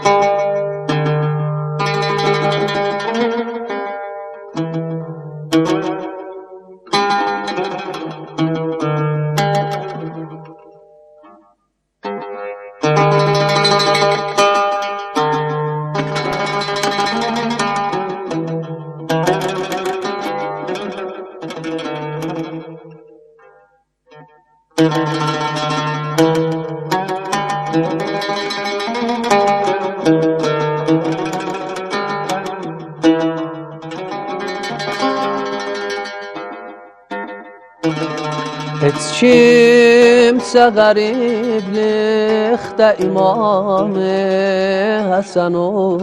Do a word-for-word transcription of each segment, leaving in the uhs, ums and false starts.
Heç kimsə qəriblikdə İmam-ı Həsən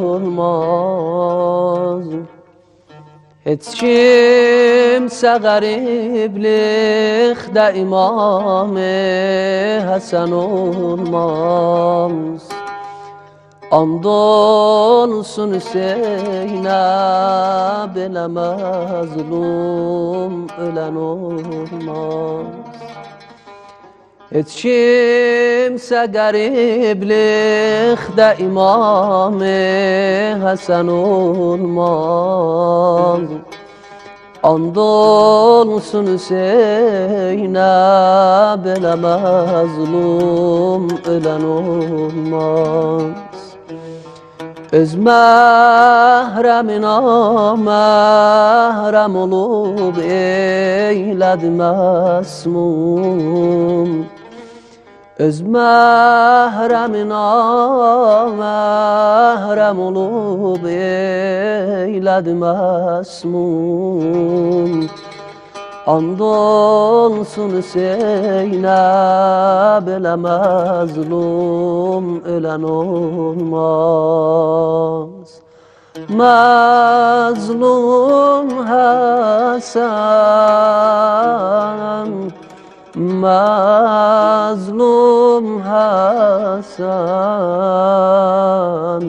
olmaz. Heç kimsə qəriblikdə İmam-ı Həsən olmaz. And olsun Hüseynə belə məzlum ölən olmaz. Heç kimsə qəriblikdə İmam-ı Həsən olmaz. And olsun Hüseynə belə məzlum ölən olmaz. Öz məhrəmin məhrəm olub eylədi məsmum. Öz məhrəmin məhrəm olub eylədi məsmum. And olsun Hüseynə belə məzlum ölən olmaz. Məzlum Həsən, məzlum Həsən,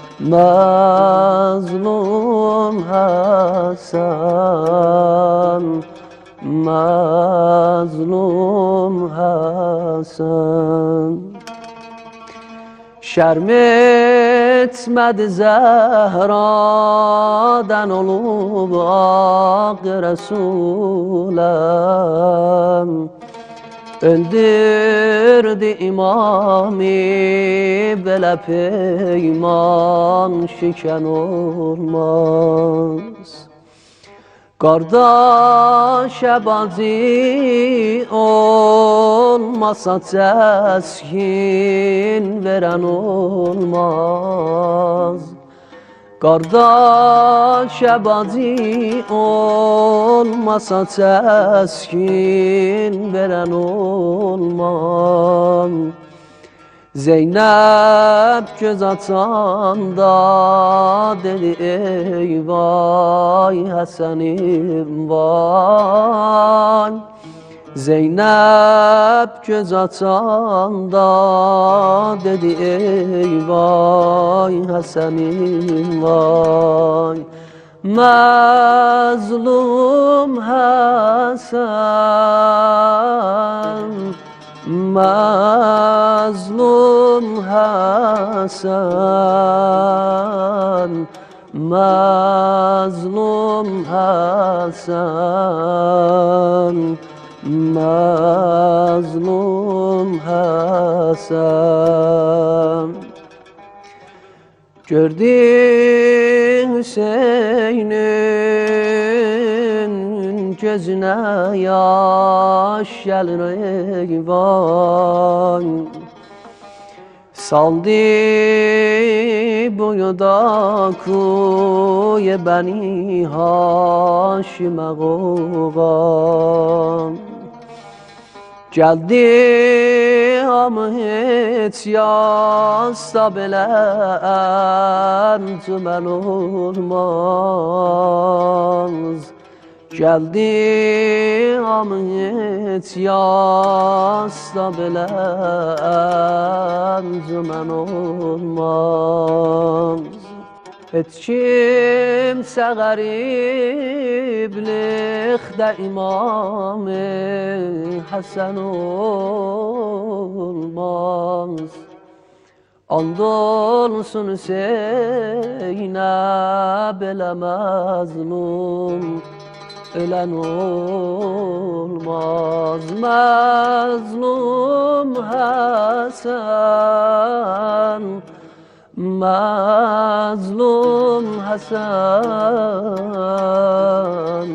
məzlum Həsən, məzlum Həsən. Şərm etmədi Zəhradən olub ağ Rəsuləm. Öldürdü imamı belə peyman şikən olmaz. Qardaşə bacı olmasa təskin verən olmaz. Qardaşə bacı olmasa təskin verən olmaz. Zeynəb göz açanda dedi ey vay Həsənim vay. Zeynəb göz açanda dedi ey vay Həsənim vay. Məzlum Həsən, məzlum Həsən, məzlum Həsən, məzlum Həsən. Gördün Hüseynin gözünə yaş gəlir ey vay. Saldı boyuda kuye Bəni Haşimə qoğan. Gəldi hamı heç yazsa belə əncümən olmaz. Gəldi hamı heç yazsa belə əncümən olmaz. Heç kimsə qəriblikdə İmam-ı Həsən olmaz. Andolsun Hüseyin'e bele mazlum ölen olmaz. Mazlum Hasan, mazlum Hasan,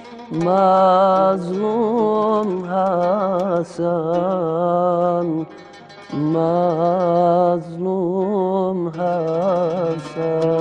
mazlum Hasan, mazlum Hasan.